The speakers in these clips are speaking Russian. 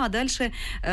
а дальше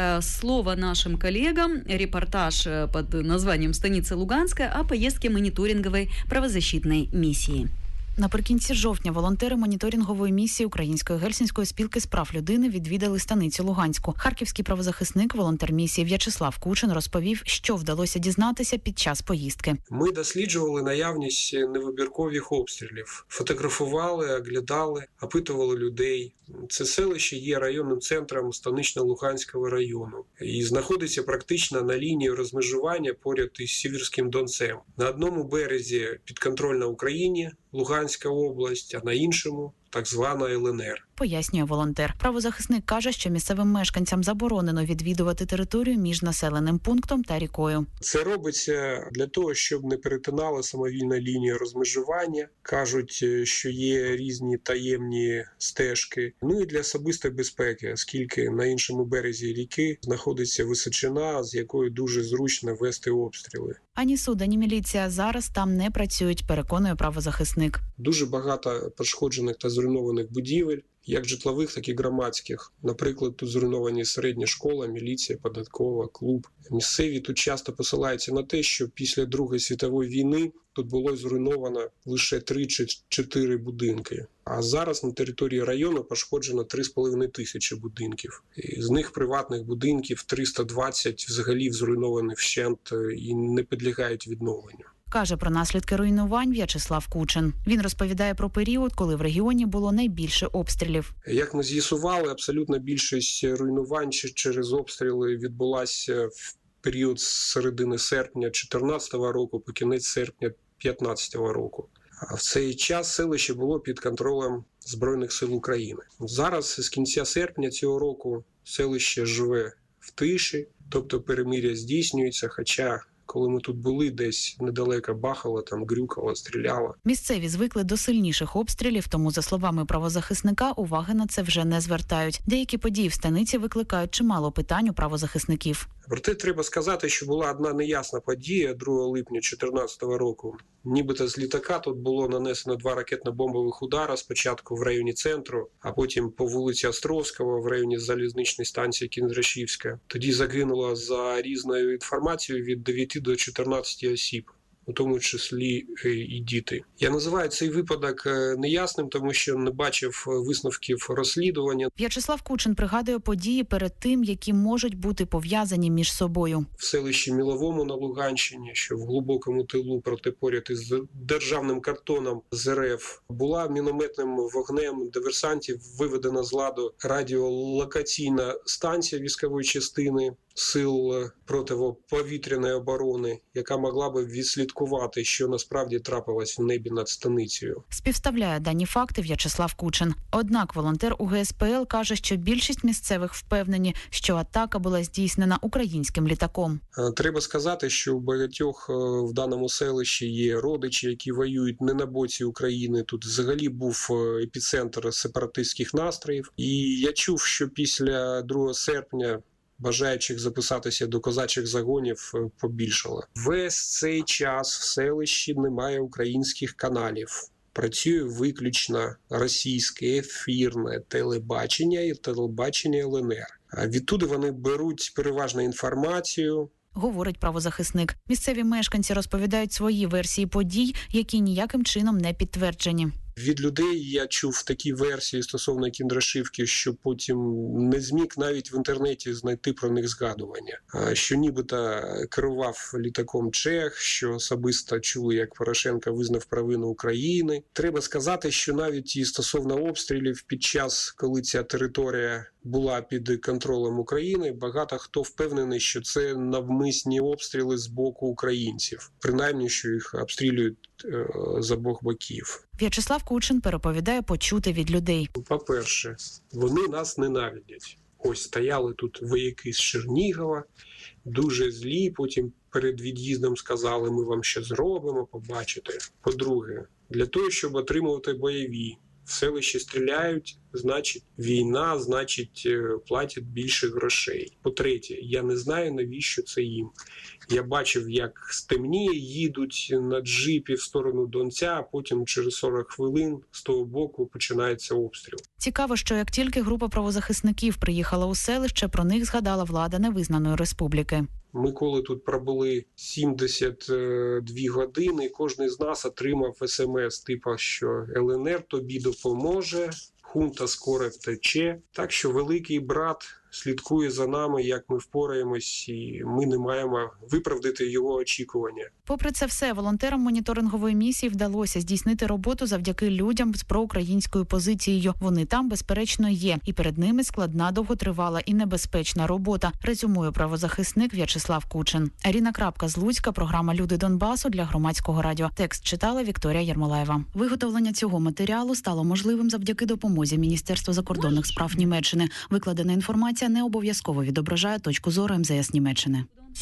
слово нашим коллегам, репортаж под названием «Станица Луганская» о поездке мониторинговой правозащитной миссии. Наприкінці жовтня волонтери моніторингової місії Української Гельсінської спілки з прав людини відвідали станицю Луганську. Харківський правозахисник, волонтер місії В'ячеслав Кучин розповів, що вдалося дізнатися під час поїздки. Ми досліджували наявність невибіркових обстрілів, фотографували, оглядали, опитували людей. Це селище є районним центром Станично-Луганського району і знаходиться практично на лінії розмежування поряд із Сіверським Донцем. На одному березі підконтрольна Україні Луганська область, а на іншому так звана ЛНР. Пояснює волонтер. Правозахисник каже, що місцевим мешканцям заборонено відвідувати територію між населеним пунктом та рікою. Це робиться для того, щоб не перетинали самовільно лінію розмежування. Кажуть, що є різні таємні стежки. Ну і для особистої безпеки, оскільки на іншому березі ріки знаходиться височина, з якої дуже зручно вести обстріли. Ані суд, ані міліція зараз там не працюють, переконує правозахисник. Дуже багато пошкоджених та зруйнованих будівель, як житлових, так і громадських. Наприклад, тут зруйновані середня школа, міліція, податкова, клуб. Місцеві тут часто посилаються на те, що після Другої світової війни тут було зруйновано лише 3 чи 4 будинки. А зараз на території району пошкоджено 3,5 тисячі будинків. І з них приватних будинків 320 взагалі зруйновані вщент і не підлягають відновленню. Каже про наслідки руйнувань В'ячеслав Кучин. Він розповідає про період, коли в регіоні було найбільше обстрілів. Як ми з'ясували, абсолютна більшість руйнувань через обстріли відбулася в період з середини серпня 2014 року по кінець серпня 2015 року. А в цей час селище було під контролем Збройних сил України. Зараз, з кінця серпня цього року, селище живе в тиші, тобто перемир'я здійснюється, хоча коли ми тут були, десь недалеко бахало, там грюкало, стріляло. Місцеві звикли до сильніших обстрілів, тому, за словами правозахисника, уваги на це вже не звертають. Деякі події в станиці викликають чимало питань у правозахисників. Проте треба сказати, що була одна неясна подія 2 липня 2014 року. Нібито з літака тут було нанесено 2 ракетно-бомбових удари, спочатку в районі центру, а потім по вулиці Островського в районі залізничної станції Кіндрашівська. Тоді загинуло, за різною інформацією, від 9 до 14 осіб, у тому числі і діти. Я називаю цей випадок неясним, тому що не бачив висновків розслідування. В'ячеслав Кучин пригадує події перед тим, які можуть бути пов'язані між собою. В селищі Міловому на Луганщині, що в глибокому тилу, проте поряд із державним кордоном з РФ, була мінометним вогнем диверсантів виведена з ладу радіолокаційна станція військової частини сил протиповітряної оборони, яка могла би відслідкувати, що насправді трапилось в небі над станицею. Співставляє дані факти В'ячеслав Кучин. Однак волонтер УГСПЛ каже, що більшість місцевих впевнені, що атака була здійснена українським літаком. Треба сказати, що у багатьох в даному селищі є родичі, які воюють не на боці України. Тут взагалі був епіцентр сепаратистських настроїв. І я чув, що після 2 серпня бажаючих записатися до козачих загонів побільшало. Весь цей час в селищі немає українських каналів. Працює виключно російське ефірне телебачення і телебачення ЛНР. А відтуди вони беруть переважно інформацію. Говорить правозахисник. Місцеві мешканці розповідають свої версії подій, які ніяким чином не підтверджені. Від людей я чув такі версії стосовно Кіндрашівки, що потім не зміг навіть в інтернеті знайти про них згадування. Що нібито керував літаком чех, що особисто чули, як Порошенко визнав провину України. Треба сказати, що навіть і стосовно обстрілів під час, коли ця територія була під контролем України, багато хто впевнений, що це навмисні обстріли з боку українців. Принаймні, що їх обстрілюють з обох боків. В'ячеслав Кучин переповідає почути від людей. По-перше, вони нас ненавидять. Ось стояли тут вояки з Чернігова, дуже злі, потім перед від'їздом сказали, ми вам ще зробимо, побачите. По-друге, для того, щоб отримувати бойові В селищі стріляють, значить війна, значить платять більше грошей. По-третє, я не знаю, навіщо це їм. Я бачив, як стемніє, їдуть на джипі в сторону Донця, а потім через 40 хвилин з того боку починається обстріл. Цікаво, що як тільки група правозахисників приїхала у селище, про них згадала влада невизнаної республіки. Ми коли тут пробули 72 години, кожен з нас отримав смс, типу, що ЛНР тобі допоможе, хунта скоро втече. Так що великий брат слідкує за нами, як ми впораємось, і ми не маємо виправдати його очікування. Попри це все, волонтерам моніторингової місії вдалося здійснити роботу завдяки людям з проукраїнською позицією. Вони там, безперечно, є. І перед ними складна, довготривала і небезпечна робота, резюмує правозахисник В'ячеслав Кучин. Аріна Крапка з Луцька, програма «Люди Донбасу» для Громадського радіо. Текст читала Вікторія Єрмолаєва. Виготовлення цього матеріалу стало можливим завдяки допомозі Міністерства закордонних справ Німеччини. Викладена інформація не обов'язково відображає точку зору МЗС Німеччини.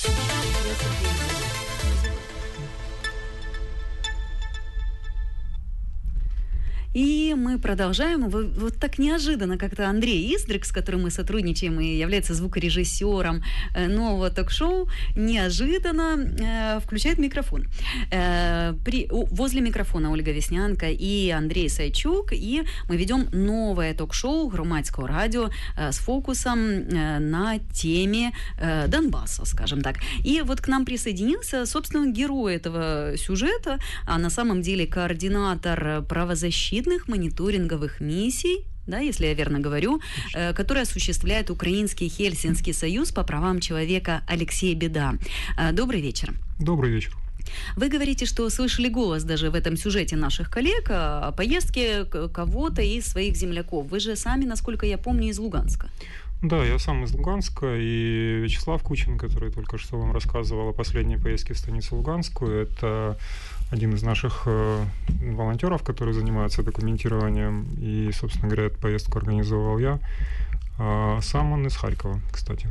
И мы продолжаем. Вот так неожиданно как-то Андрей Издрик, с которым мы сотрудничаем и является звукорежиссером нового ток-шоу, неожиданно включает микрофон. Возле микрофона Ольга Веснянка и Андрей Сайчук, и мы ведем новое ток-шоу Громадского радио с фокусом на теме Донбасса, скажем так. И вот к нам присоединился, собственно, герой этого сюжета, а на самом деле координатор правозащитных мониторинговых миссий, да, если я верно говорю, который осуществляет Украинский Хельсинский союз по правам человека Алексей Беда. Добрый вечер. Добрый вечер. Вы говорите, что слышали голос даже в этом сюжете наших коллег о поездке кого-то из своих земляков. Вы же сами, насколько я помню, из Луганска. Да, я сам из Луганска, и Вячеслав Кучин, который только что вам рассказывал о последней поездке в станицу Луганскую, это один из наших волонтеров, которые занимаются документированием, и, собственно говоря, эту поездку организовал я. Сам он из Харькова, кстати.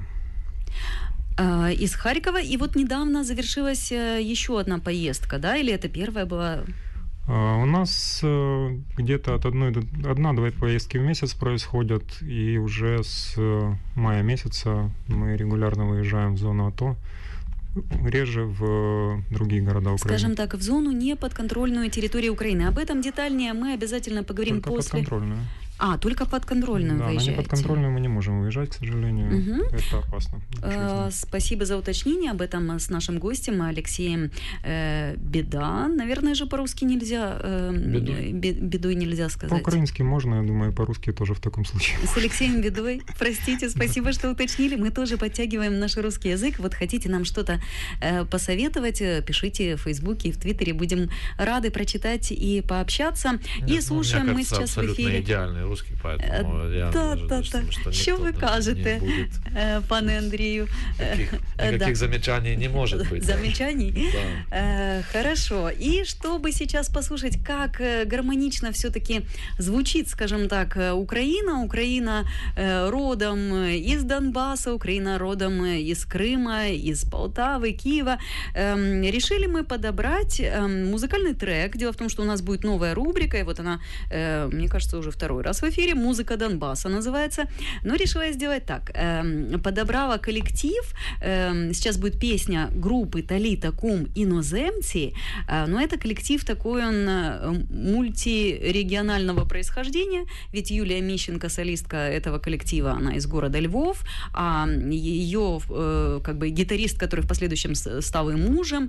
Из Харькова, и вот недавно завершилась еще одна поездка, да, или это первая была? У нас где-то от 1-2 поездки в месяц происходят, и уже с мая месяца мы регулярно выезжаем в зону АТО, реже в другие города Украины. Скажем так, в зону неподконтрольную территории Украины. Об этом детальнее мы обязательно поговорим только после... подконтрольную. Только подконтрольную да, выезжаете. Да, на неподконтрольную мы не можем выезжать, к сожалению. Угу. Это опасно. Спасибо за уточнение об этом с нашим гостем Алексеем Беда. Наверное же по-русски нельзя. Бедой нельзя сказать. По-украински можно, я думаю, по-русски тоже в таком случае. С Алексеем Бедой. Простите, спасибо, что уточнили. Мы тоже подтягиваем наш русский язык. Вот хотите нам что-то посоветовать, пишите в Фейсбуке и в Твиттере. Будем рады прочитать и пообщаться. И слушаем мы сейчас в эфире. Идеальный русский, поэтому я да. Що ви кажете, пане Андрію? Никаких замечаний не может быть. Замечаний? Да. Хорошо. И чтобы сейчас послушать, как гармонично все-таки звучит, скажем так, Украина. Украина родом из Донбасса, Украина родом из Крыма, из Полтавы, Киева. Решили мы подобрать музыкальный трек. Дело в том, что у нас будет новая рубрика, и вот она, мне кажется, уже второй раз в эфире. «Музыка Донбасса» называется. Но решила я сделать так. Подобрала коллектив. Сейчас будет песня группы «Таліта Кум Іноземці». Но это коллектив такой, он мультирегионального происхождения. Ведь Юлия Мищенко, солистка этого коллектива, она из города Львов. А ее как бы гитарист, который в последующем стал и мужем,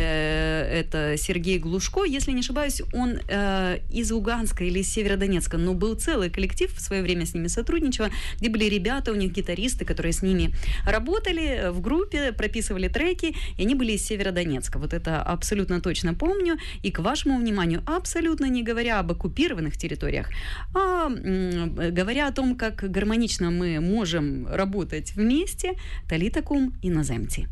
это Сергей Глушко. Если не ошибаюсь, он из Луганска или из Северодонецка, но был целый коллектив, в свое время с ними сотрудничала, где были ребята, у них гитаристы, которые с ними работали в группе, прописывали треки, и они были из Северодонецка. Вот это абсолютно точно помню. И к вашему вниманию, абсолютно не говоря об оккупированных территориях, а говоря о том, как гармонично мы можем работать вместе, «Таліта Кум Іноземці».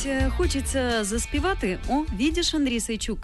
хочется заспевати. О, видишь, Андрей Сайчук,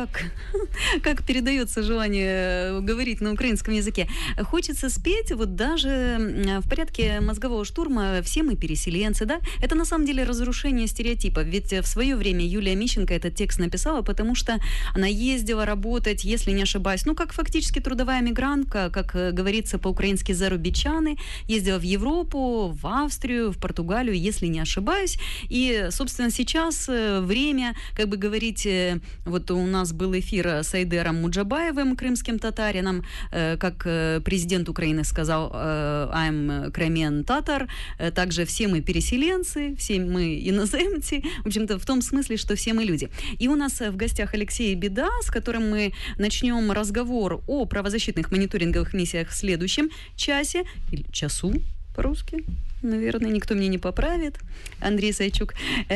как передается желание говорить на украинском языке. Хочется спеть, вот даже в порядке мозгового штурма «Все мы переселенцы», да? Это на самом деле разрушение стереотипов. Ведь в свое время Юлия Мищенко этот текст написала, потому что она ездила работать, если не ошибаюсь, как фактически трудовая мигрантка, как говорится по-украински «зарубичаны», ездила в Европу, в Австрию, в Португалию, если не ошибаюсь. И, собственно, сейчас время, как бы говорить, вот у нас был эфир с Айдером Муджабаевым, крымским татарином, как президент Украины сказал, I'm Crimean Tatar, также все мы переселенцы, все мы иноземцы, в общем-то, в том смысле, что все мы люди. И у нас в гостях Алексей Беда, с которым мы начнем разговор о правозащитных мониторинговых миссиях в следующем часе, или часу по-русски, наверное, никто меня не поправит, Андрей Сайчук.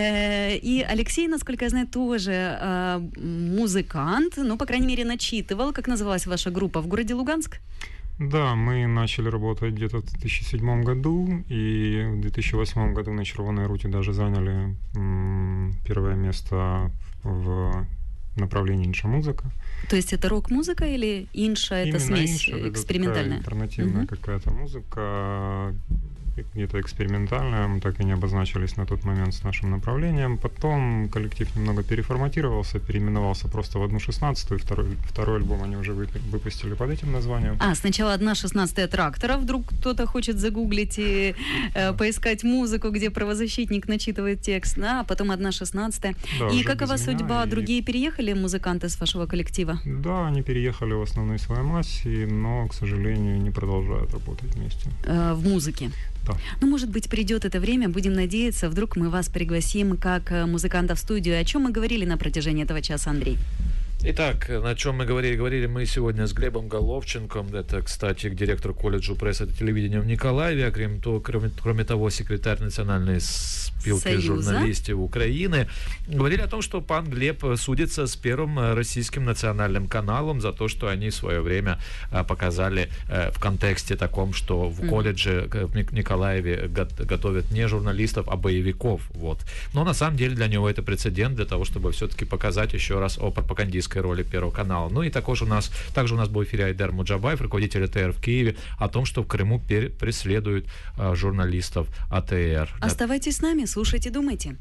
И Алексей, насколько я знаю, тоже музыкант, по крайней мере, начитывал. Как называлась ваша группа в городе Луганск? Да, мы начали работать где-то в 2007 году, и в 2008 году на «Червоной руте» даже заняли первое место в направлении инша-музыка. То есть это рок-музыка или инша, это именно смесь инша, экспериментальная? Это альтернативная какая-то музыка, где-то экспериментальная, мы так и не обозначились на тот момент с нашим направлением. Потом коллектив немного переформатировался, переименовался просто в 1/16, и второй альбом они уже выпустили под этим названием. Сначала 1/16 трактора, вдруг кто-то хочет загуглить и поискать музыку, где правозащитник начитывает текст, а потом 1/16. Да, и какова судьба? Другие переехали музыканты с вашего коллектива? Да, они переехали в основной своей массе, но, к сожалению, не продолжают работать вместе. В музыке? Да. Может быть, придет это время, будем надеяться, вдруг мы вас пригласим как музыканта в студию. О чем мы говорили на протяжении этого часа, Андрей? Итак, на чем мы говорили? Говорили мы сегодня с Глебом Головченком, это, кстати, директор колледжа прессы и телевидения в Николаеве, а кроме того, секретарь национальной спилки журналистов Украины. Говорили о том, что пан Глеб судится с Первым российским национальным каналом за то, что они в свое время показали в контексте таком, что в колледже в Николаеве готовят не журналистов, а боевиков. Вот. Но на самом деле для него это прецедент для того, чтобы все-таки показать еще раз о пропагандистской роли Первого канала. И также у нас был в эфире Айдер Муджабаев, руководитель АТР в Киеве, о том, что в Крыму преследуют журналистов АТР. Оставайтесь с нами, слушайте, думайте.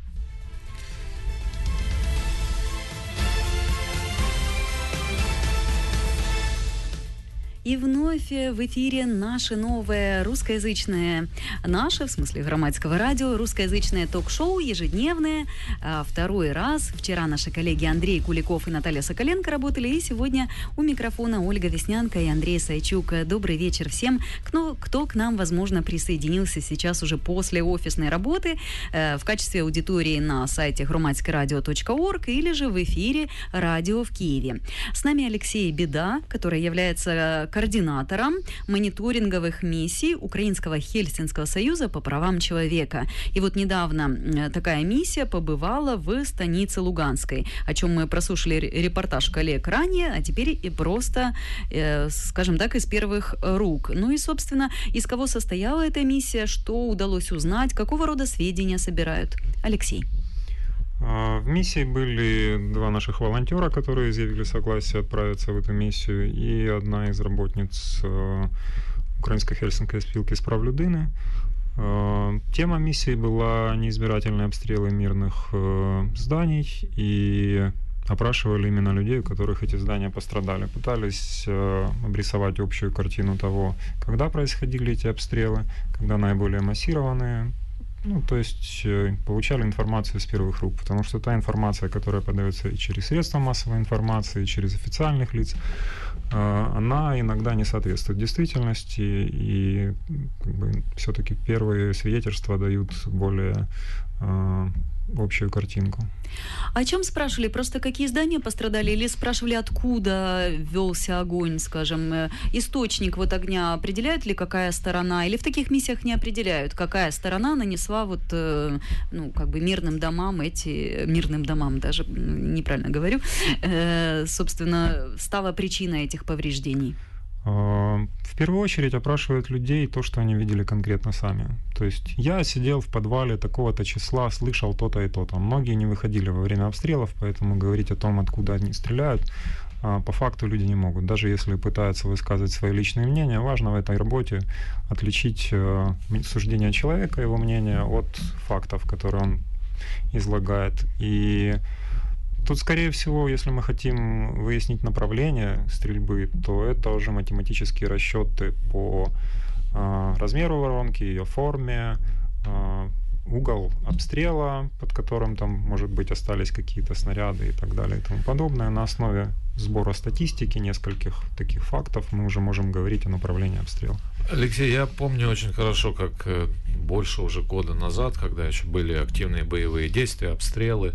И вновь в эфире наше новое русскоязычное, в смысле громадского радио, русскоязычное ток-шоу ежедневное. Второй раз. Вчера наши коллеги Андрей Куликов и Наталья Соколенко работали, и сегодня у микрофона Ольга Веснянка и Андрей Сайчук. Добрый вечер всем, кто к нам, возможно, присоединился сейчас уже после офисной работы в качестве аудитории на сайте громадскорадио.орг или же в эфире радио в Киеве. С нами Алексей Беда, который является координатором мониторинговых миссий Украинского Хельсинского союза по правам человека. И вот недавно такая миссия побывала в станице Луганской, о чем мы прослушали репортаж коллег ранее, а теперь и просто, скажем так, из первых рук. И, собственно, из кого состояла эта миссия, что удалось узнать, какого рода сведения собирают. Алексей. В миссии были два наших волонтера, которые изъявили согласие отправиться в эту миссию, и одна из работниц Украинской Хельсинской спілки з прав людини. Тема миссии была неизбирательные обстрелы мирных зданий, и опрашивали именно людей, у которых эти здания пострадали. Пытались обрисовать общую картину того, когда происходили эти обстрелы, когда наиболее массированные. То есть получали информацию с первых рук, потому что та информация, которая подается и через средства массовой информации, и через официальных лиц, она иногда не соответствует действительности, и все-таки первые свидетельства дают более общую картинку. О чем спрашивали? Просто какие здания пострадали? Или спрашивали, откуда велся огонь, скажем? Источник огня определяют ли, какая сторона? Или в таких миссиях не определяют, какая сторона нанесла мирным домам даже, неправильно говорю, собственно, стала причиной этих повреждений? В первую очередь опрашивают людей то, что они видели конкретно сами. То есть я сидел в подвале такого-то числа, слышал то-то и то-то. Многие не выходили во время обстрелов, поэтому говорить о том, откуда они стреляют, по факту люди не могут. Даже если пытаются высказывать свои личные мнения, важно в этой работе отличить суждение человека, его мнение от фактов, которые он излагает. И тут, скорее всего, если мы хотим выяснить направление стрельбы, то это уже математические расчеты по размеру воронки, ее форме, угол обстрела, под которым там, может быть, остались какие-то снаряды и так далее и тому подобное. На основе сбора статистики, нескольких таких фактов, мы уже можем говорить о направлении обстрела. Алексей, я помню очень хорошо, как больше уже года назад, когда еще были активные боевые действия, обстрелы,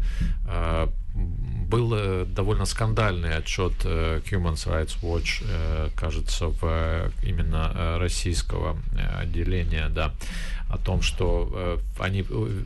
был довольно скандальный отчет Human Rights Watch, кажется, именно российского отделения, да, о том, что они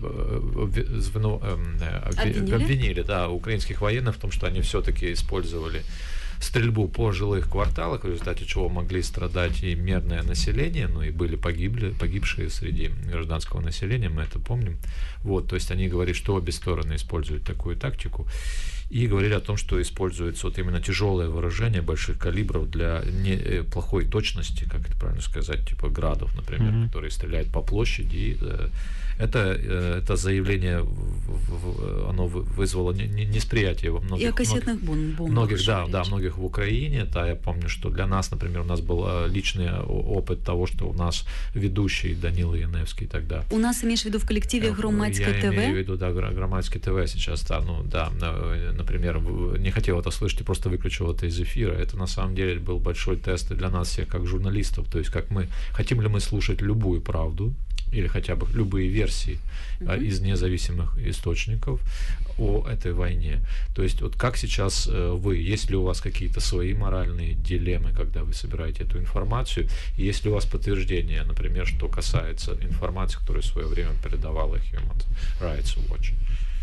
обвинили, да, украинских военных в том, что они все-таки использовали стрельбу по жилых кварталах, в результате чего могли страдать и мирное население, ну и были погибшие среди гражданского населения, мы это помним. Вот, то есть они говорили, что обе стороны используют такую тактику, и говорили о том, что используется вот именно тяжелое вооружение больших калибров для плохой точности, как это правильно сказать, типа градов, например, которые стреляют по площади. И это заявление, оно вызвало несприятие во многих. И о кассетных бомбах. Многих в Украине. Да, я помню, что для нас, например, у нас был личный опыт того, что у нас ведущий Данила Яневский тогда. У нас, имеешь в виду, в коллективе «Громадское ТВ»? Я имею в виду, да, «Громадское ТВ» сейчас, например, не хотел это слышать и просто выключил это из эфира. Это на самом деле был большой тест и для нас всех как журналистов. То есть хотим ли мы слушать любую правду или хотя бы любые версии из независимых источников о этой войне. То есть вот как сейчас есть ли у вас какие-то свои моральные дилеммы, когда вы собираете эту информацию, и есть ли у вас подтверждение, например, что касается информации, которую в свое время передавала Human Rights Watch?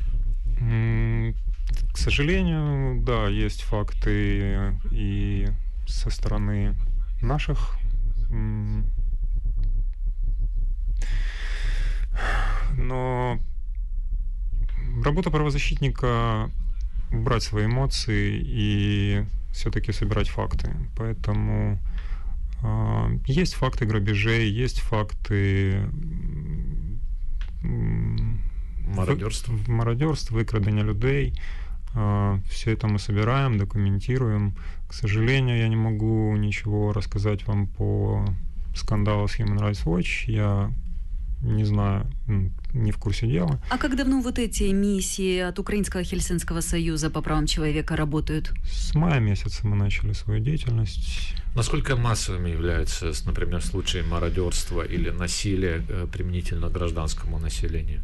К сожалению, да, есть факты и со стороны наших но работа правозащитника — брать свои эмоции и все-таки собирать факты. Поэтому есть факты грабежей, есть факты мародерств, викрадення людей. Все это мы собираем, документируем. К сожалению, я не могу ничего рассказать вам по скандалу с Human Rights Watch. Я не знаю, не в курсе дела. А как давно вот эти миссии от Украинского Хельсинского союза по правам человека работают? С мая месяца мы начали свою деятельность. Насколько массовыми являются, например, случаи мародерства или насилия применительно к гражданскому населению?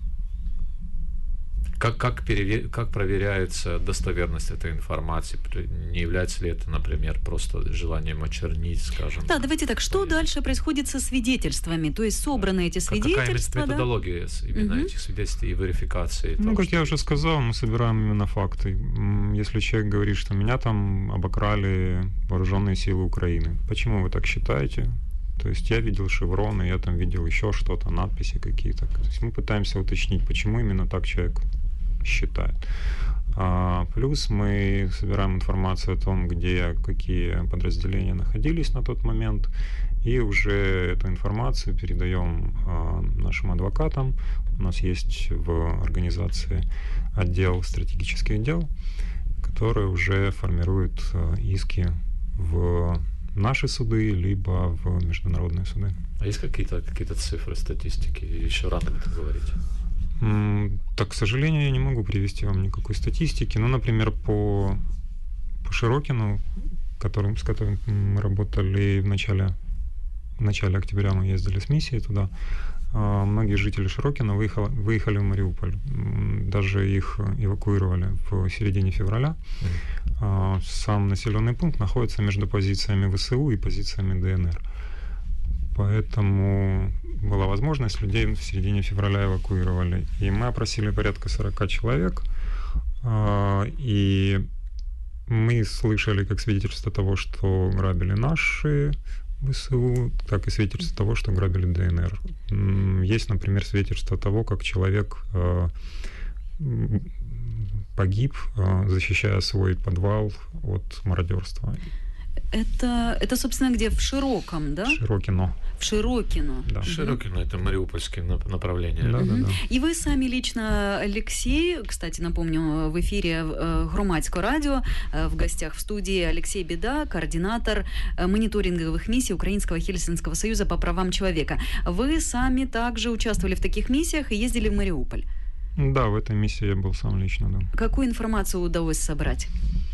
Как проверяется достоверность этой информации? Не является ли это, например, просто желанием очернить, скажем? Да, давайте так. Что дальше происходит со свидетельствами? То есть собраны эти свидетельства? Какая методология именно этих свидетельств и верификации? Как я уже сказал, мы собираем именно факты. Если человек говорит, что меня там обокрали вооруженные силы Украины, почему вы так считаете? То есть я видел шевроны, я там видел еще что-то, надписи какие-то. То есть мы пытаемся уточнить, почему именно так человек считает. Плюс мы собираем информацию о том, где какие подразделения находились на тот момент, и уже эту информацию передаем нашим адвокатам. У нас есть в организации стратегических дел, который уже формирует иски в наши суды, либо в международные суды. А есть какие-то цифры, статистики? Еще рано это говорить? Так, к сожалению, я не могу привести вам никакой статистики. Ну, например, по Широкину, с которым мы работали в начале октября, мы ездили с миссией туда. Многие жители Широкина выехали в Мариуполь. Даже их эвакуировали в середине февраля. Сам населенный пункт находится между позициями ВСУ и позициями ДНР. Поэтому была возможность, людей в середине февраля эвакуировали. И мы опросили порядка 40 человек. И Мы слышали как свидетельство того, что грабили наши ВСУ, так и свидетельство того, что грабили ДНР. Есть, например, свидетельство того, как человек погиб, защищая свой подвал от мародерства. Это, собственно, где? В Широком, да? Широкино. В Широкино. Да. Широкино — это мариупольское направление. Да, да, да. И вы сами лично, Алексей, кстати, напомню, в эфире Громадського радио, в гостях в студии Алексей Беда, координатор мониторинговых миссий Украинского Хельсинского союза по правам человека. Вы сами также участвовали в таких миссиях и ездили в Мариуполь. Да, в этой миссии я был сам лично, да. Какую информацию удалось собрать?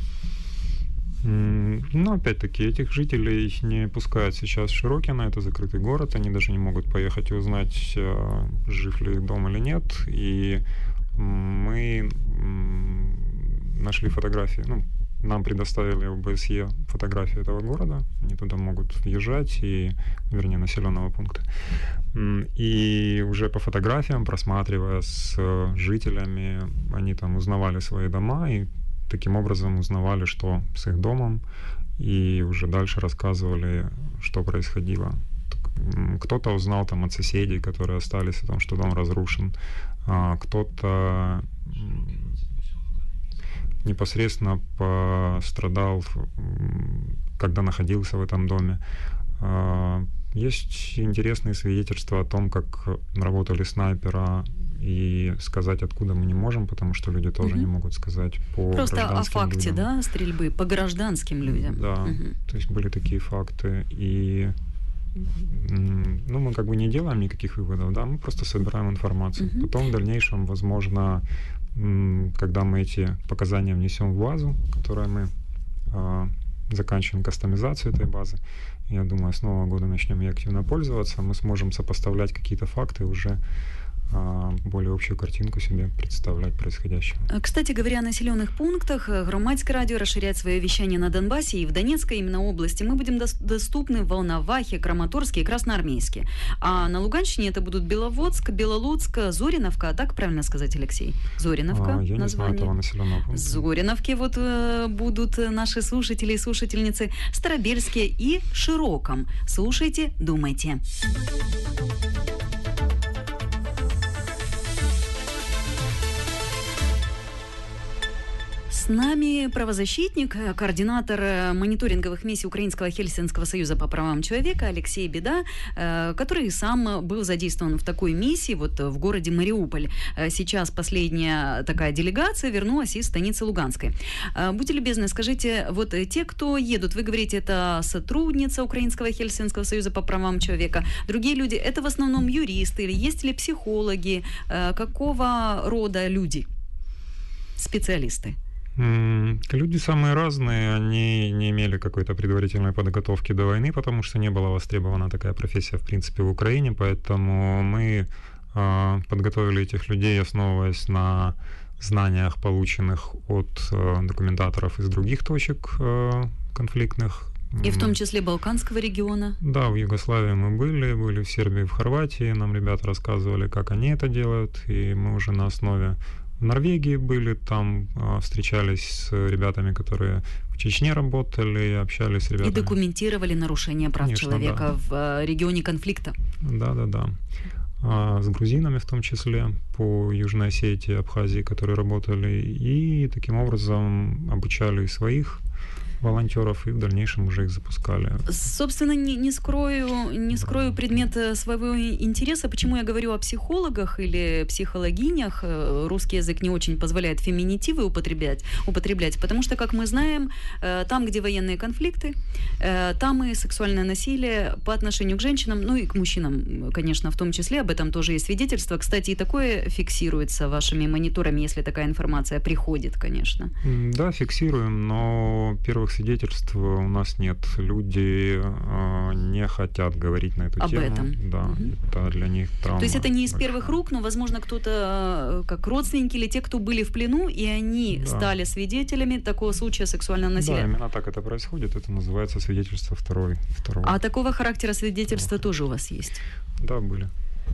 Ну, опять-таки, этих жителей не пускают сейчас в Широкино, это закрытый город, они даже не могут поехать и узнать, жив ли их дом или нет. И мы нашли фотографии, нам предоставили ОБСЕ фотографии этого города, они туда могут въезжать, вернее, населенного пункта. И уже по фотографиям, просматривая с жителями, они там узнавали свои дома и таким образом узнавали, что с их домом, и уже дальше рассказывали, что происходило. Кто-то узнал там от соседей, которые остались, о том, что дом разрушен. Кто-то непосредственно пострадал, когда находился в этом доме. Есть интересные свидетельства о том, как работали снайпера, и сказать, откуда мы не можем, потому что люди тоже не могут сказать по просто гражданским о факте, людям. да, стрельбы по гражданским людям. Да, то есть были такие факты, и мы как бы не делаем никаких выводов, да, мы просто собираем информацию. Потом в дальнейшем, возможно, когда мы эти показания внесем в базу, которой мы заканчиваем кастомизацию этой базы, я думаю, с Нового года начнем ей активно пользоваться, мы сможем сопоставлять какие-то факты, уже более общую картинку себе представлять происходящего. Кстати говоря, о населенных пунктах, Громадское радио расширяет свое вещание на Донбассе, и в Донецкой именно области мы будем доступны в Волновахе, Краматорске и Красноармейске. А на Луганщине это будут Беловодск, Белолуцк, Зориновка, так правильно сказать, Алексей? Зориновка Я не знаю этого населенного пункта. Зориновки будут наши слушатели и слушательницы, Старобельске и Широком. Слушайте, думайте. С нами правозащитник, координатор мониторинговых миссий Украинского Хельсинского союза по правам человека Алексей Беда, который сам был задействован в такой миссии в городе Мариуполь. Сейчас последняя такая делегация вернулась из станицы Луганской. Будьте любезны, скажите, те, кто едут, вы говорите, это сотрудница Украинского Хельсинского союза по правам человека, другие люди, это в основном юристы, или есть ли психологи, какого рода люди, специалисты? Люди самые разные, они не имели какой-то предварительной подготовки до войны, потому что не была востребована такая профессия, в принципе, в Украине, поэтому мы подготовили этих людей, основываясь на знаниях, полученных от документаторов из других точек конфликтных. И в том числе Балканского региона? Да, в Югославии мы были в Сербии, в Хорватии, нам ребята рассказывали, как они это делают, и мы уже на основе в Норвегии были, там встречались с ребятами, которые в Чечне работали, общались с ребятами. И документировали нарушения прав человека в регионе конфликта. Да. С грузинами в том числе по Южной Осетии, Абхазии, которые работали, и таким образом обучали своих волонтеров и в дальнейшем уже их запускали. Собственно, не скрою предмет своего интереса. Почему я говорю о психологах или психологинях? Русский язык не очень позволяет феминитивы употреблять, потому что, как мы знаем, там, где военные конфликты, там и сексуальное насилие по отношению к женщинам, и к мужчинам, конечно, в том числе. Об этом тоже есть свидетельства. Кстати, и такое фиксируется вашими мониторами, если такая информация приходит, конечно. Да, фиксируем, но первых свидетельств у нас нет. Люди не хотят говорить на эту тему. Об этом. Да, это для них травма. То есть это не из первых рук, но, возможно, кто-то, как родственники или те, кто были в плену, и они стали свидетелями такого случая сексуального насилия. Да, именно так это происходит. Это называется свидетельство второго. А такого характера свидетельства тоже у вас есть? Да, были.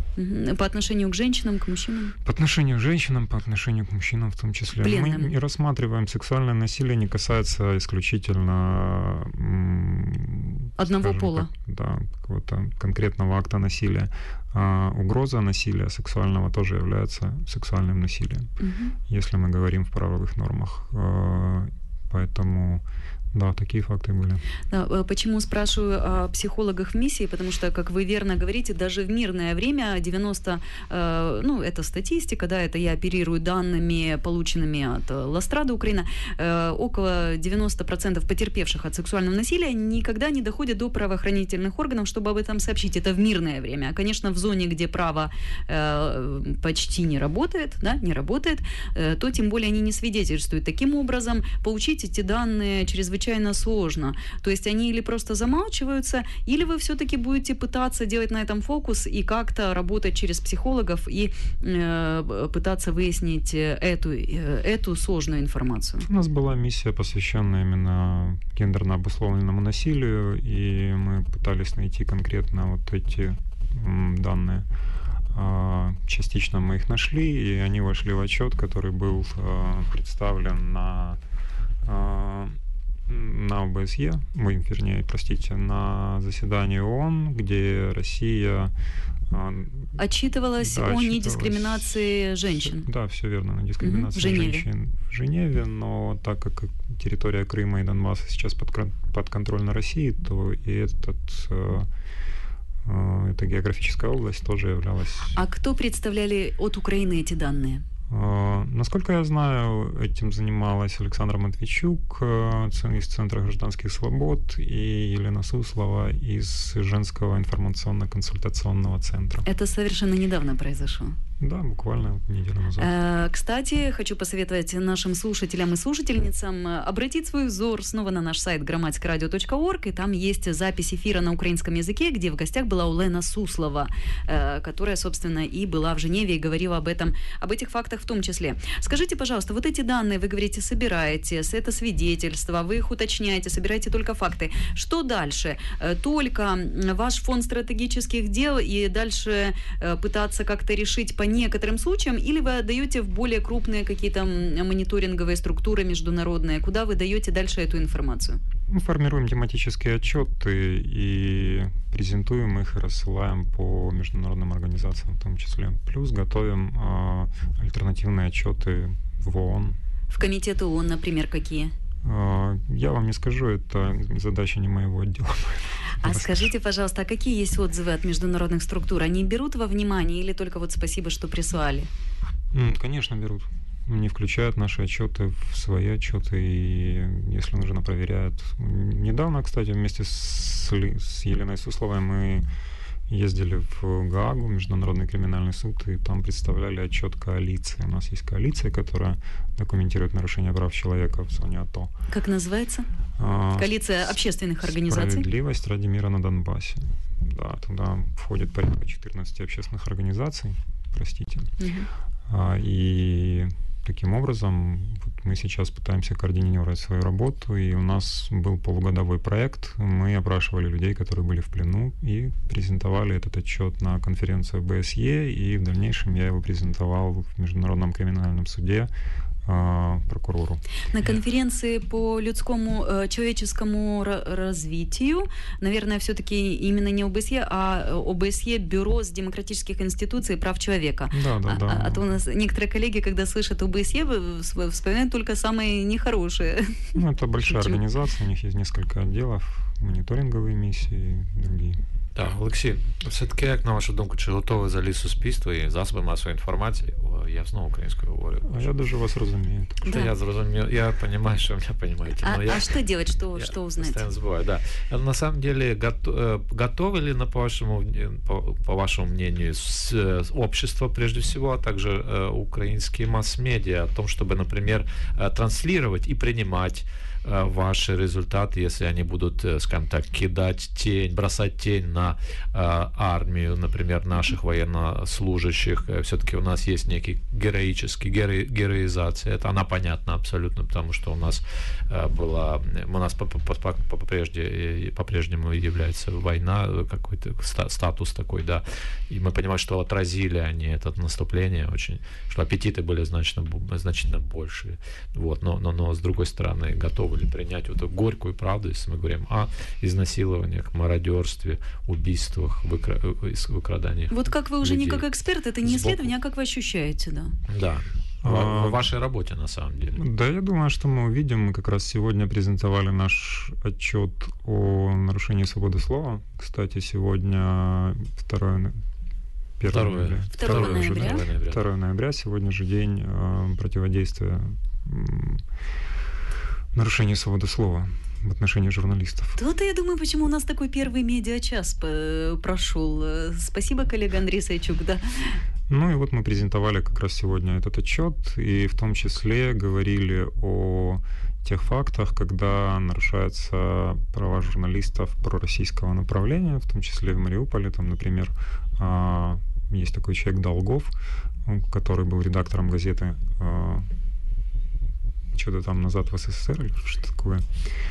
По отношению к женщинам, к мужчинам? По отношению к женщинам, по отношению к мужчинам в том числе. Пленным. Мы не рассматриваем сексуальное насилие, не касается исключительно одного пола. Какого-то конкретного акта насилия. А угроза насилия сексуального тоже является сексуальным насилием, если мы говорим в правовых нормах. Поэтому... Да, такие факты были. Да, почему спрашиваю о психологах в миссии? Потому что, как вы верно говорите, даже в мирное время 90, это статистика, да, это я оперирую данными, полученными от Ластрады Украина, около 90% потерпевших от сексуального насилия никогда не доходят до правоохранительных органов, чтобы об этом сообщить. Это в мирное время. Конечно, в зоне, где право почти не работает, то тем более они не свидетельствуют. Таким образом, получить эти данные чрезвычайно сложно. То есть они или просто замалчиваются, или вы все-таки будете пытаться делать на этом фокус и как-то работать через психологов и пытаться выяснить эту сложную информацию. У нас была миссия, посвященная именно гендерно обусловленному насилию, и мы пытались найти конкретно вот эти данные. Частично мы их нашли, и они вошли в отчет, который был представлен на ОБСЕ, на заседании ООН, где Россия отчитывалась о недискриминации женщин. Да, все верно, на дискриминации женщин в Женеве, но так как территория Крыма и Донбасса сейчас подконтрольна России, то и эта географическая область тоже являлась... А кто представляли от Украины эти данные? Насколько я знаю, этим занималась Александра Матвейчук из Центра гражданских свобод и Елена Суслова из Женского информационно-консультационного центра. Это совершенно недавно произошло. Да, буквально неделю назад. Кстати, хочу посоветовать нашим слушателям и слушательницам обратить свой взор снова на наш сайт grammaticaradio.org, и там есть запись эфира на украинском языке, где в гостях была Олена Суслова, которая, собственно, и была в Женеве и говорила об этих фактах в том числе. Скажите, пожалуйста, вот эти данные, вы говорите, собираете, это свидетельства, вы их уточняете, собираете только факты. Что дальше? Только ваш фонд стратегических дел и дальше пытаться как-то решить по некоторым случаям, или вы отдаете в более крупные какие-то мониторинговые структуры международные? Куда вы даете дальше эту информацию? Мы формируем тематические отчеты и презентуем их и рассылаем по международным организациям в том числе. Плюс готовим альтернативные отчеты в ООН. В комитет ООН, например, какие? Я вам не скажу, это задача не моего отдела. А скажите, пожалуйста, а какие есть отзывы от международных структур? Они берут во внимание или только вот спасибо, что прислали? Конечно, берут. Не включают наши отчеты в свои отчеты, и если нужно, проверяют. Недавно, кстати, вместе с Еленой Сусловой мы ездили в Гаагу, Международный криминальный суд, и там представляли отчет коалиции. У нас есть коалиция, которая документирует нарушения прав человека в зоне АТО. Как называется? Коалиция общественных организаций? «Справедливость ради мира на Донбассе». Да, туда входит порядка 14 общественных организаций, и таким образом мы сейчас пытаемся координировать свою работу, и у нас был полугодовой проект. Мы опрашивали людей, которые были в плену, и презентовали этот отчет на конференцию ОБСЕ, и в дальнейшем я его презентовал в Международном криминальном суде прокурору. На конференции по людскому, человеческому развитию, наверное, все-таки именно не ОБСЕ, а ОБСЕ, Бюро с демократических институций и прав человека. Да. А то у нас некоторые коллеги, когда слышат ОБСЕ, вспоминают только самые нехорошие. Это большая организация, у них есть несколько отделов, моніторингові місії і другі. Так, Олексій, все-таки, як на вашу думку, чи готове взагалі суспільство і засоби масової інформації? Я знову українською говорю. А я дуже вас розумію. Да. Я зрозумел, я понимаю, что вы меня понимаете. А что делать, что узнать? Постоянно забываю, да. На самом деле, готовы ли, по вашему мнению, общество, прежде всего, а также украинские масс-медиа о том, чтобы, например, транслировать и принимать ваши результаты, если они будут, скажем так, бросать тень на армию, например, наших военнослужащих. Все-таки у нас есть некий героизация. Это она понятна абсолютно, потому что у нас по-прежнему является война, какой-то статус такой, да. И мы понимаем, что отразили они это наступление очень, что аппетиты были значительно больше. Вот. Но с другой стороны, готовы ли принять вот эту горькую правду, если мы говорим о изнасилованиях, мародерстве, убийствах, выкрадании. Вот как вы уже людей. не как эксперт, это не исследование, а как вы ощущаете, да? Да. В вашей работе, на самом деле. Да, я думаю, что мы увидим. Мы как раз сегодня презентовали наш отчет о нарушении свободы слова. Кстати, сегодня 2 ноября. Сегодня же день противодействия нарушению свободы слова в отношении журналистов. То-то я думаю, почему у нас такой первый медиачас прошел. Спасибо, коллега Андрей Сайчук, да. Ну и вот мы презентовали как раз сегодня этот отчет, и в том числе говорили о тех фактах, когда нарушаются права журналистов пророссийского направления, в том числе в Мариуполе. Там, например, есть такой человек Долгов, который был редактором газеты что-то там назад в СССР или что такое.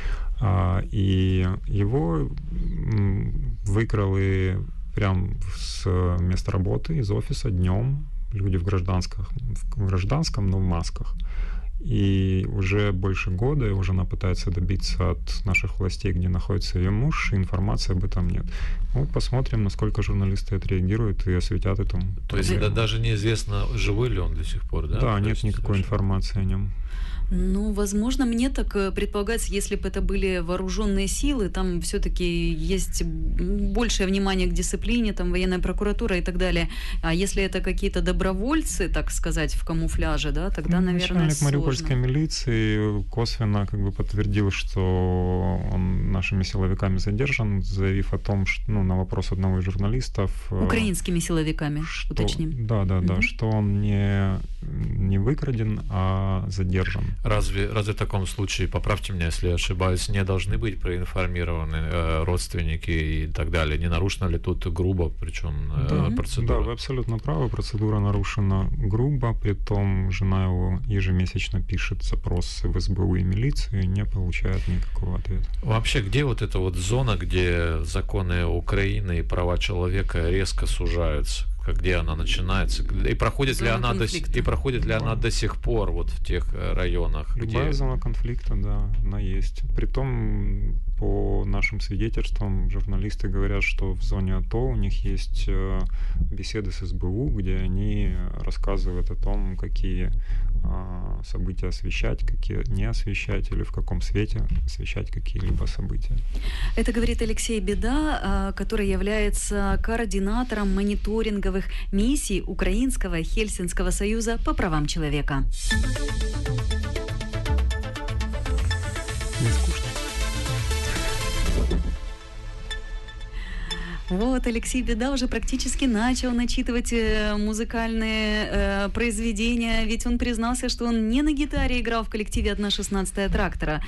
И его выкрали прям с места работы, из офиса днем. Люди в гражданском, но в масках. И уже больше года его жена пытается добиться от наших властей, где находится ее муж, и информации об этом нет. Вот посмотрим, насколько журналисты отреагируют и осветят эту проблему. То есть даже неизвестно, живой ли он до сих пор, да? Да, нет никакой информации о нем. Ну, возможно, мне так предполагается, если бы это были вооруженные силы, там все-таки есть большее внимание к дисциплине, там военная прокуратура и так далее. А если это какие-то добровольцы, так сказать, в камуфляже, да, тогда, наверное, начальник сложно. Мариупольской милиции косвенно как бы подтвердил, что он нашими силовиками задержан, заявив о том, что, на вопрос одного из журналистов... Украинскими силовиками, что, уточним. Да, что он не выкраден, а задержан. Разве в таком случае, поправьте меня, если я ошибаюсь, не должны быть проинформированы родственники и так далее? Не нарушена ли тут грубо, причем процедура? Да, вы абсолютно правы, процедура нарушена грубо, притом жена его ежемесячно пишет запросы в СБУ и милицию и не получает никакого ответа. Вообще, где вот эта вот зона, где законы Украины и права человека резко сужаются? Где она начинается? И проходит ли она до сих пор вот в тех районах? Любая зона конфликта, да, она есть. Притом, по нашим свидетельствам, журналисты говорят, что в зоне АТО у них есть беседы с СБУ, где они рассказывают о том, какие события освещать, какие не освещать, или в каком свете освещать какие-либо события. Это говорит Алексей Беда, который является координатором мониторинговых миссий Украинского Хельсинского союза по правам человека. Не скучно. Вот, Алексей Беда уже практически начал начитывать музыкальные произведения, ведь он признался, что он не на гитаре играл в коллективе «Одна 16-я трактора»,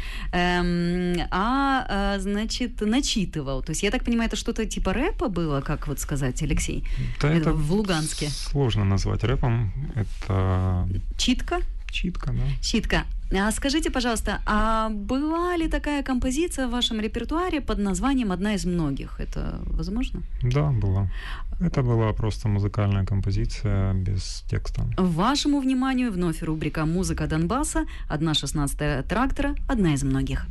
значит, начитывал. То есть, я так понимаю, это что-то типа рэпа было, как вот сказать, Алексей? Да, это в Луганске. Сложно назвать рэпом. Это... Читка? Читка, да. Читка. А скажите, пожалуйста, а была ли такая композиция в вашем репертуаре под названием «Одна из многих»? Это возможно? Да, была. Это была просто музыкальная композиция без текста. Вашему вниманию вновь рубрика «Музыка Донбасса», «Одна 16-я трактора», «Одна из многих».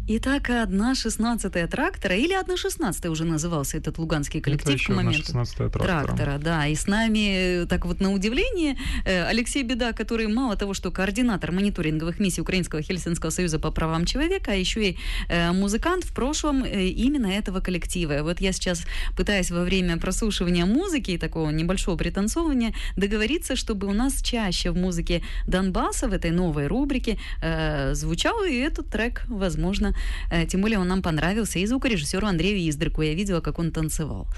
Итак, 1/16 трактора, или 1/16 уже назывался этот луганский коллектив Это еще к моменту 1/16 трактора. Да. И с нами, так вот на удивление, Алексей Беда, который мало того, что координатор мониторинговых миссий Украинского Хельсинского союза по правам человека, а еще и музыкант в прошлом именно этого коллектива. И вот я сейчас пытаюсь во время прослушивания музыки и такого небольшого пританцовывания договориться, чтобы у нас чаще в музыке Донбасса в этой новой рубрике звучал и этот трек, возможно. Тем более он нам понравился и звукорежиссеру Андрею Издрику. Я видела, как он танцевал.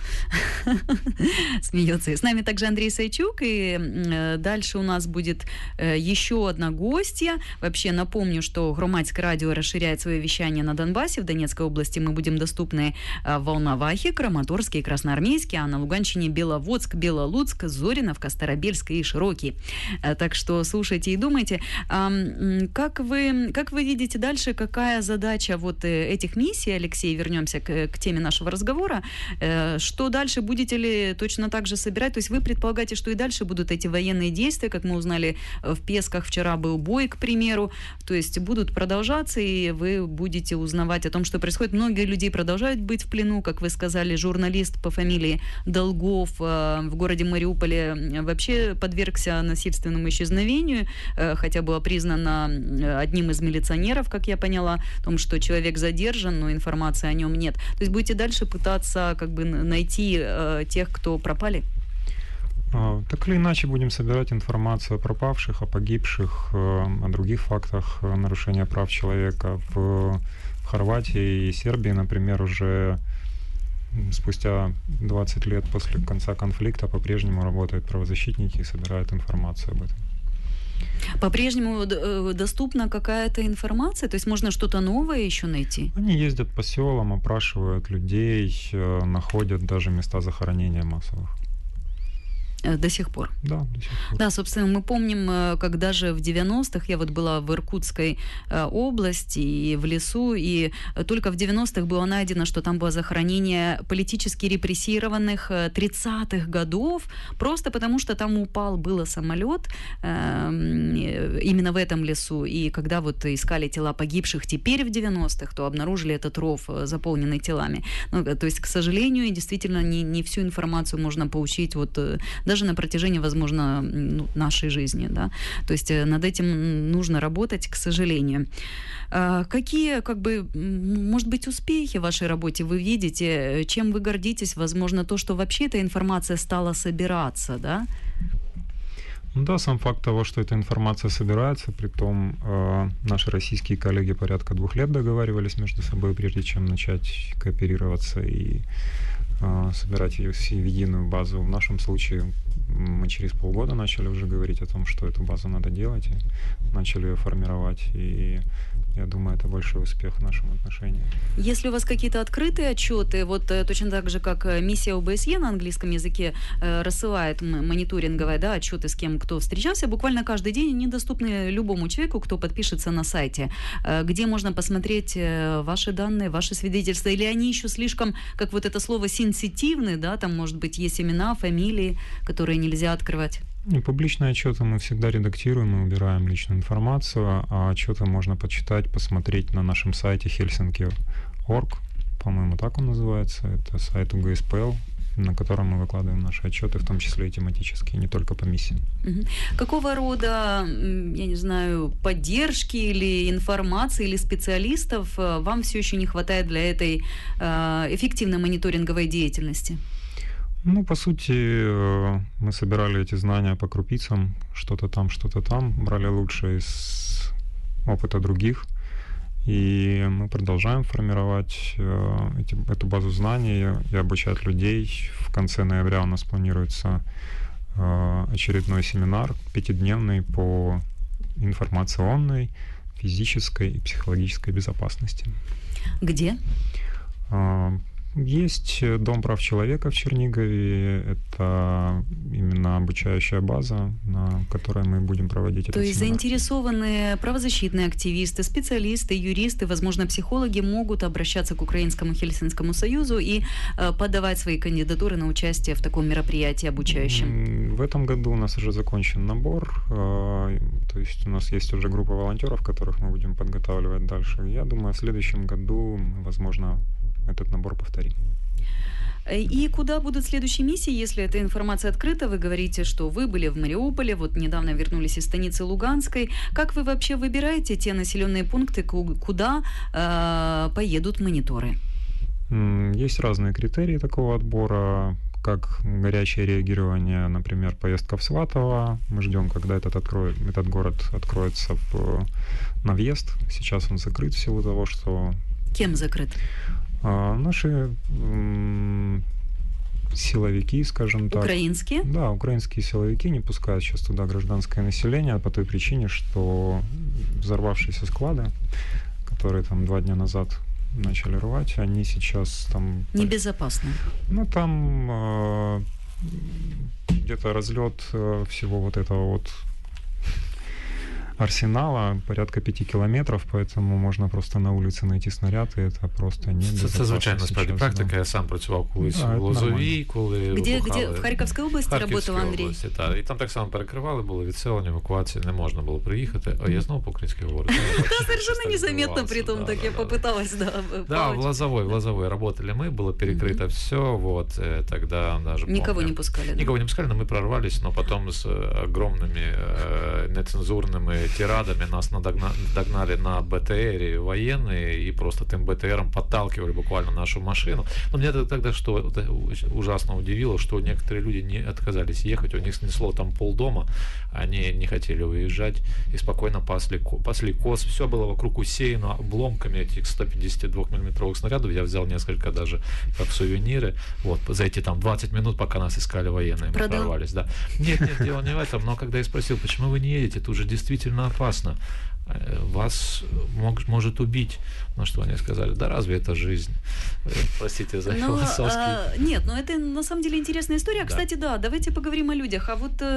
Смеется. С нами также Андрей Сайчук. И дальше у нас будет еще одна гостья. Вообще напомню, что Громадское радио расширяет свое вещание на Донбассе. В Донецкой области мы будем доступны в Волновахе, Краматорске и Красноармейске, а на Луганщине Беловодск, Белолуцк, Зориновка, Старобельск и Широкий. Так что слушайте и думайте. Как вы видите дальше, какая задача вот этих миссий, Алексей, вернемся к теме нашего разговора, что дальше, будете ли точно так же собирать, то есть вы предполагаете, что и дальше будут эти военные действия, как мы узнали, в Песках вчера был бой, к примеру, то есть будут продолжаться, и вы будете узнавать о том, что происходит. Многие люди продолжают быть в плену, как вы сказали, журналист по фамилии Долгов в городе Мариуполе вообще подвергся насильственному исчезновению, хотя было признано одним из милиционеров, как я поняла, о том, что человек задержан, но информации о нем нет. То есть будете дальше пытаться как бы найти тех, кто пропали? Так или иначе будем собирать информацию о пропавших, о погибших, о других фактах нарушения прав человека. В Хорватии и Сербии, например, уже спустя 20 лет после конца конфликта по-прежнему работают правозащитники и собирают информацию об этом. По-прежнему доступна какая-то информация? То есть можно что-то новое еще найти? Они ездят по селам, опрашивают людей, находят даже места захоронения массовых. До сих пор? Да, до сих пор. Да, собственно, мы помним, как даже в 90-х, я вот была в Иркутской области и в лесу, и только в 90-х было найдено, что там было захоронение политически репрессированных 30-х годов, просто потому что там упал было самолет именно в этом лесу, и когда вот искали тела погибших теперь в 90-х, то обнаружили этот ров, заполненный телами. Ну, то есть, к сожалению, действительно, не всю информацию можно получить вот даже на протяжении, возможно, нашей жизни, да, то есть над этим нужно работать, к сожалению. Какие, как бы, может быть, успехи в вашей работе вы видите, чем вы гордитесь, возможно, то, что вообще эта информация стала собираться, да? Да, сам факт того, что эта информация собирается, притом наши российские коллеги порядка 2 лет договаривались между собой, прежде чем начать кооперироваться и собирать ее в единую базу. В нашем случае мы через полгода начали уже говорить о том, что эту базу надо делать, и начали ее формировать, и я думаю, это большой успех в нашем отношении. Если у вас какие-то открытые отчеты, вот точно так же, как миссия ОБСЕ на английском языке рассылает мониторинговые, да, отчеты, с кем кто встречался, буквально каждый день они доступны любому человеку, кто подпишется на сайте. Где можно посмотреть ваши данные, ваши свидетельства, или они еще слишком, как вот это слово, сенситивны, да, там, может быть, есть имена, фамилии, которые нельзя открывать? Публичные отчеты мы всегда редактируем и убираем личную информацию, а отчеты можно почитать, посмотреть на нашем сайте helsinki.org, по-моему, так он называется, это сайт УГСПЛ, на котором мы выкладываем наши отчеты, в том числе и тематические, не только по миссиям. Какого рода, я не знаю, поддержки или информации, или специалистов вам все еще не хватает для этой эффективной мониторинговой деятельности? По сути, мы собирали эти знания по крупицам, что-то там, брали лучшее из опыта других, и мы продолжаем формировать эту базу знаний и обучать людей. В конце ноября у нас планируется очередной семинар 5-дневный по информационной, физической и психологической безопасности. Где? Есть Дом прав человека в Чернигове. Это именно обучающая база, на которой мы будем проводить этот То есть семинар. заинтересованные правозащитные активисты, специалисты, юристы, возможно, психологи могут обращаться к Украинскому Хельсинскому союзу и подавать свои кандидатуры на участие в таком мероприятии обучающем. В этом году у нас уже закончен набор. То есть у нас есть уже группа волонтеров, которых мы будем подготавливать дальше. Я думаю, в следующем году мы, возможно, этот набор повторим. И куда будут следующие миссии, если эта информация открыта? Вы говорите, что вы были в Мариуполе, вот недавно вернулись из станицы Луганской. Как вы вообще выбираете те населенные пункты, куда поедут мониторы? Есть разные критерии такого отбора, как горячее реагирование, например, поездка в Сватово. Мы ждем, когда этот город откроется на въезд. Сейчас он закрыт в силу того, что... Кем закрыт? Наши силовики, скажем так. Украинские? Да, украинские силовики не пускают сейчас туда гражданское население по той причине, что взорвавшиеся склады, которые там 2 дня назад начали рвать, они сейчас там... Небезопасно. Ну, там где-то разлет всего вот этого вот арсенала порядка 5 километров, поэтому можна просто на вулиці знайти снаряд, і це просто небезпечно. Це звичайно справді практика. Я сам працював колись в Лозовій, коли Где в Харківській області працював Андрій? Області, так. І там так само перекривали, було відселення, евакуації, не можна було приїхати. А я знову по-українськи говорю. Да, совершенно незаметно при том, так я попыталась, да. Да, в Лозовой работали мы, было перекрыто все, вот, тогда даже... Никого не пускали. Никого не пускали, но мы прорвались, но потом с огромными нецензурными тирадами нас догнали на БТРе военные и просто тем БТРом подталкивали буквально нашу машину. Но меня тогда что ужасно удивило, что некоторые люди не отказались ехать, у них снесло там полдома, они не хотели уезжать и спокойно пасли коз. Все было вокруг усеяно обломками этих 152-миллиметровых снарядов. Я взял несколько даже как сувениры. Вот, за эти там 20 минут, пока нас искали военные, мы прорвались. Да. Нет, дело не в этом, но когда я спросил, почему вы не едете, это уже действительно опасно. Вас может убить. Ну, что они сказали? Да разве это жизнь? Простите за философский. Нет, но это на самом деле интересная история. Да. Кстати, да, давайте поговорим о людях. А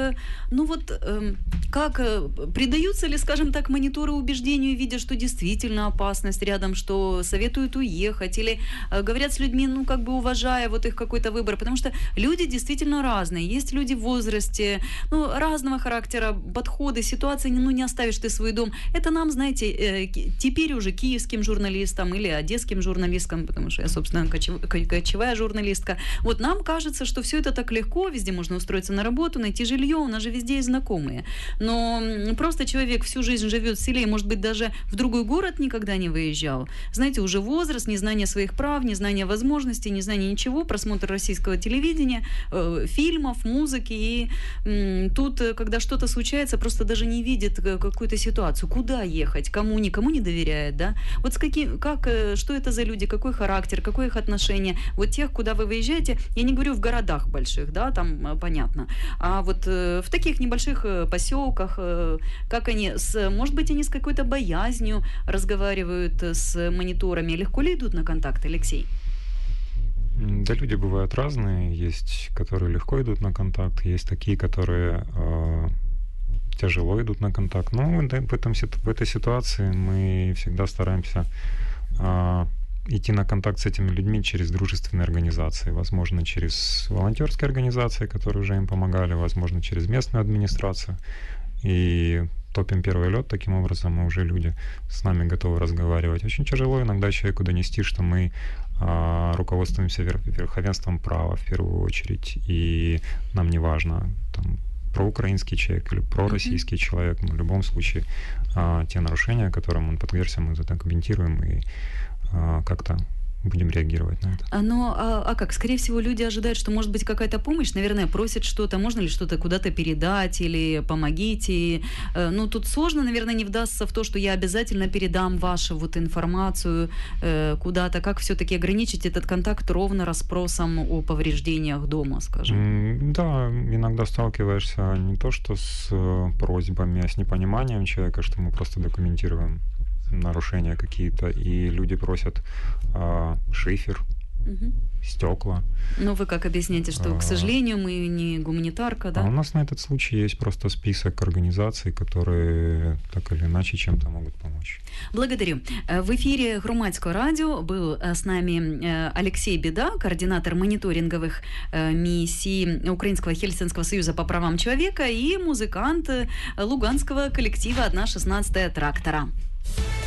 вот, как предаются ли, скажем так, мониторы убеждению, видя, что действительно опасность рядом, что советуют уехать, или говорят с людьми, ну, как бы уважая вот их какой-то выбор, потому что люди действительно разные. Есть люди в возрасте, ну, разного характера, подходы, ситуации, ну, не оставишь ты свой дом. Это нам, знаете, теперь уже киевским журналистам или одесским журналисткам, потому что я, собственно, кочевая журналистка. Вот нам кажется, что все это так легко, везде можно устроиться на работу, найти жилье, у нас же везде есть знакомые. Но просто человек всю жизнь живет в селе, может быть, даже в другой город никогда не выезжал. Знаете, уже возраст, незнание своих прав, незнание возможностей, незнание ничего, просмотр российского телевидения, фильмов, музыки. И тут, когда что-то случается, просто даже не видит какую-то ситуацию. Куда ехать, кому, никому не доверяет, да? Вот что это за люди, какой характер, какое их отношение? Вот тех, куда вы выезжаете, я не говорю в городах больших, да, там понятно, а вот в таких небольших поселках, как они, может быть, они с какой-то боязнью разговаривают с мониторами, легко ли идут на контакт, Алексей? Да, люди бывают разные, есть, которые легко идут на контакт, есть такие, которые тяжело идут на контакт. Но в этой ситуации мы всегда стараемся идти на контакт с этими людьми через дружественные организации, возможно, через волонтерские организации, которые уже им помогали, возможно, через местную администрацию. И топим первый лед таким образом, и уже люди с нами готовы разговаривать. Очень тяжело иногда человеку донести, что мы руководствуемся верховенством права в первую очередь, и нам не важно, там, проукраинский человек или пророссийский человек, в любом случае те нарушения, которым он подвергся, мы задокументируем и как-то будем реагировать на это. А как? Скорее всего, люди ожидают, что может быть какая-то помощь, наверное, просят что-то, можно ли что-то куда-то передать или помогите. Ну, тут сложно, наверное, не вдастся в то, что я обязательно передам вашу вот информацию куда-то. Как все-таки ограничить этот контакт ровно расспросом о повреждениях дома, скажем? Да, иногда сталкиваешься не то, что с просьбами, а с непониманием человека, что мы просто документируем нарушения какие-то, и люди просят шифер, стекла. Но вы как объясняете, что, к сожалению, мы не гуманитарка, да? А у нас на этот случай есть просто список организаций, которые так или иначе чем-то могут помочь. Благодарю. В эфире Громадского радио был с нами Алексей Беда, координатор мониторинговых миссий Украинского Хельсинского союза по правам человека и музыкант луганского коллектива «1/16 трактора».